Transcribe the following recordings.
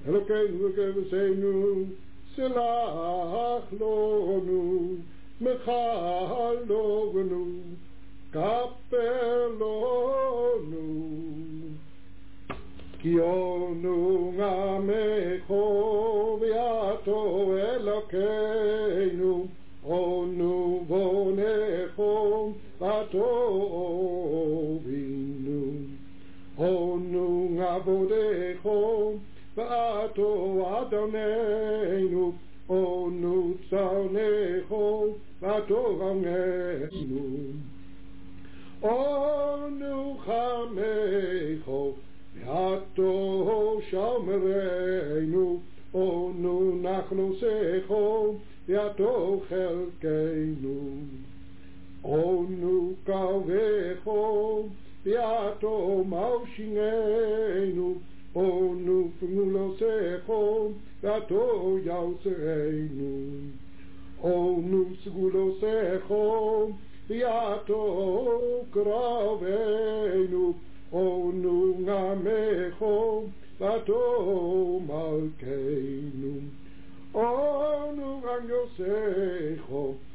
אלוקינו וכבשנו, סלח לנו, מחל לנו, כפר לנו. כי אנו עמך ויעתו אלוקינו, אנו בונך וטובינו. אנו עבודך ואתו אדוננו, אנו צאנך ואתו רעינו. אנו חמך ואתו שומרנו, אנו נחלוסך ואתו חלקנו. אנו קרבך ואתו מלשיננו, אנו פגולוסך ואתו יוצרנו. אנו סגולוסך ואתו קרבנו, אנו עמך ואתו מלכנו. אנו רעיוסך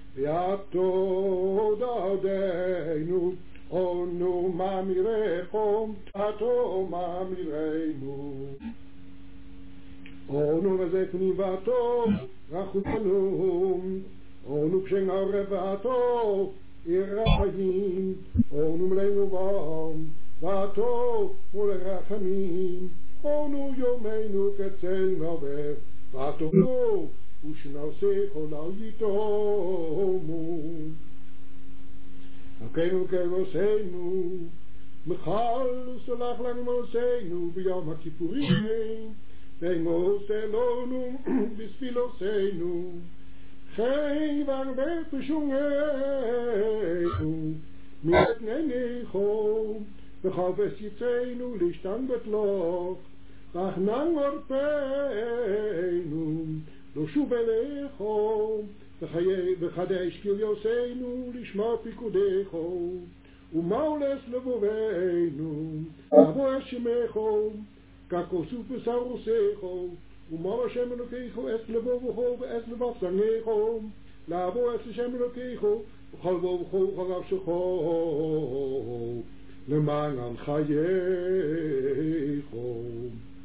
ואתו דודנו, אנו ממירך ואתו ממירנו. אנו נזקני ואתו רחמנו, אנו פשעים ערב ואתו ירחמים, אנו מלאנו בם ואתו ולרחמים. אנו יומנו כצל נובע ואתו ושנעשה חולל יתומו. אלוקינו וכבשנו, מחל וסלח לנו מעשינו ביום הכיפורים, ומעשה לנו בספילותינו, חי והרבה פשוענו מפניך, וחפש יצאנו להשתנבט לך, רחמן עורפנו לא שוב אליך, וחדש כליותינו לשמוע פיקודך, ומעולס לבובנו לעבור את שמך, ככוסוף בשרוסך, ומעל השם אלוקיך את לבובך ואת לבצנך, לעבור את השם אלוקיך וכל לבובך וכל נפשך למען חייך.